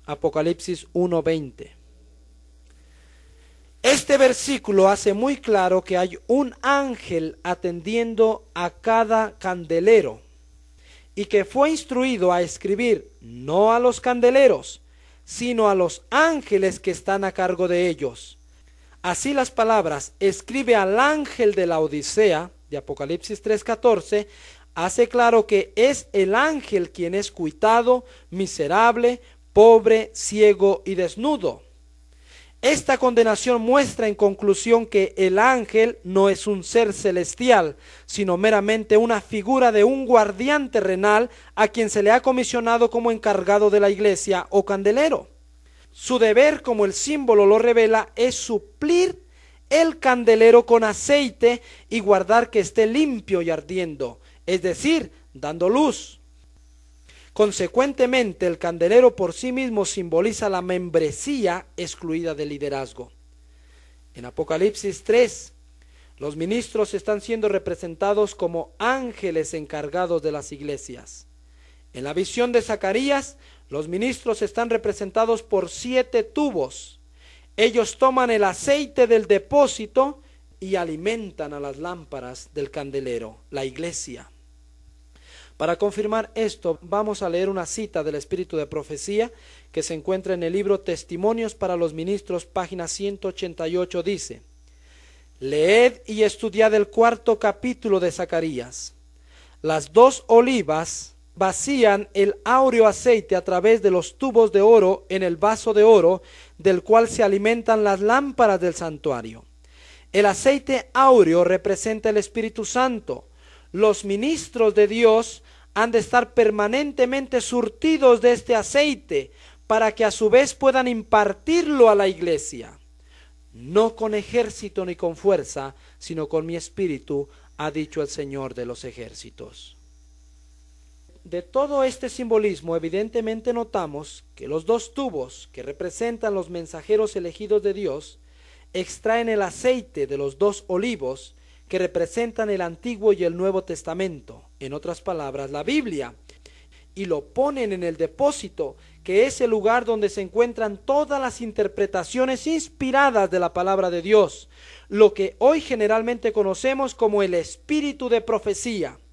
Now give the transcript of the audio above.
Apocalipsis 1:20. Este versículo hace muy claro que hay un ángel atendiendo a cada candelero y que fue instruido a escribir no a los candeleros, sino a los ángeles que están a cargo de ellos. Así las palabras escribe al ángel de la Odisea de Apocalipsis 3:14 hace claro que es el ángel quien es cuitado, miserable, pobre, ciego y desnudo. Esta condenación muestra en conclusión que el ángel no es un ser celestial, sino meramente una figura de un guardián terrenal a quien se le ha comisionado como encargado de la iglesia o candelero. Su deber, como el símbolo lo revela, es suplir el candelero con aceite y guardar que esté limpio y ardiendo, es decir, dando luz. Consecuentemente, el candelero por sí mismo simboliza la membresía excluida del liderazgo. En Apocalipsis 3, los ministros están siendo representados como ángeles encargados de las iglesias. En la visión de Zacarías, los ministros están representados por 7 tubos. Ellos toman el aceite del depósito y alimentan a las lámparas del candelero, la iglesia. Para confirmar esto, vamos a leer una cita del Espíritu de Profecía que se encuentra en el libro Testimonios para los Ministros, página 188, dice: leed y estudiad el 4º capítulo de Zacarías. Las 2 olivas vacían el áureo aceite a través de los tubos de oro en el vaso de oro del cual se alimentan las lámparas del santuario. El aceite áureo representa el Espíritu Santo. Los ministros de Dios han de estar permanentemente surtidos de este aceite para que a su vez puedan impartirlo a la iglesia. No con ejército ni con fuerza, sino con mi espíritu, ha dicho el Señor de los ejércitos. De todo este simbolismo, evidentemente notamos que los 2 tubos que representan los mensajeros elegidos de Dios extraen el aceite de los 2 olivos que representan el Antiguo y el Nuevo Testamento, en otras palabras, la Biblia, y lo ponen en el depósito, que es el lugar donde se encuentran todas las interpretaciones inspiradas de la palabra de Dios, lo que hoy generalmente conocemos como el espíritu de profecía.